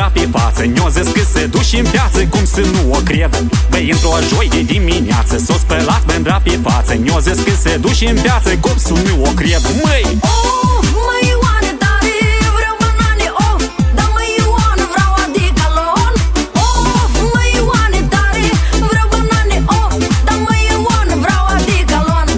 mândra pe față, ne-o zis că se duce în piață, cum să nu o cred. Băi, într-o joi de dimineață s-o spălat mândra pe față, ne-o zis că se duce în piață, cum să nu o cred. Măi! Of, măi Ioane tare, vreau banane, of, dar măi Ioane vreau Adicalon. Of, măi Ioane tare, vreau banane, of, dar măi Ioane vreau Adicalon.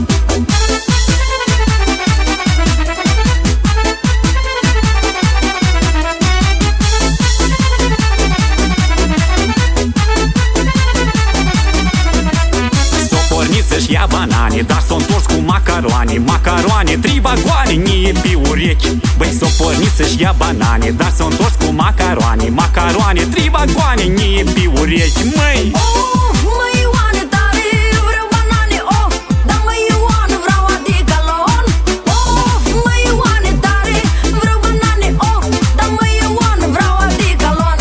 Să-și ia banane, dar s-o întors cu macaroane. Macaroane, 3 vagoane, nie pe urechi. Băi, s-o pornit să-și ia banane, dar s-o întors cu macaroane. Macaroane, 3 vagoane, nie pe urechi. Măi! Of, măi Ioane tare, vreau banane, of, dar măi Ioane vreau Adicalon. Of, măi Ioane tare, vreau banane, of, dar măi Ioane vreau Adicalon.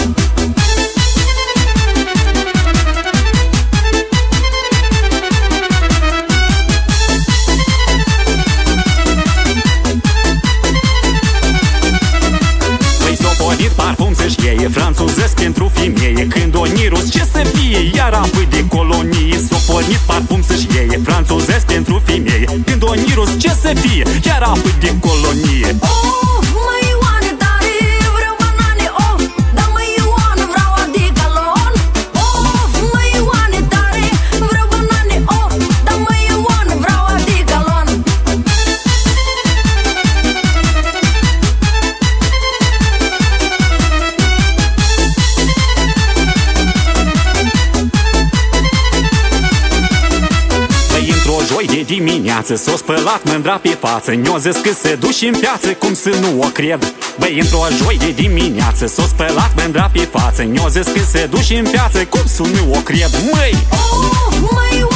Parfum să-și iei, franțuzesc pentru femeie. Când o nirus, ce să fie, iar apoi de colonie. S-o pornit parfum să-și iei, franțuzesc pentru femeie. Când o nirus, ce să fie, iar apoi de colonie. Of, măi Ioane tare, vreau banane, of, dar măi Ioane vreau Adicalon. Of, măi Ioane tare, vreau banane, of, dar măi Ioane vreau Adicalon. O joi de dimineață s-o spălat mândra pe față, ne-o zis că se duce în piață, cum să nu o cred. Băi, într-o joi de dimineață s-o spălat mândra pe față, ne-o zis că se duce în piață, cum să nu o cred. Măi! Of, măi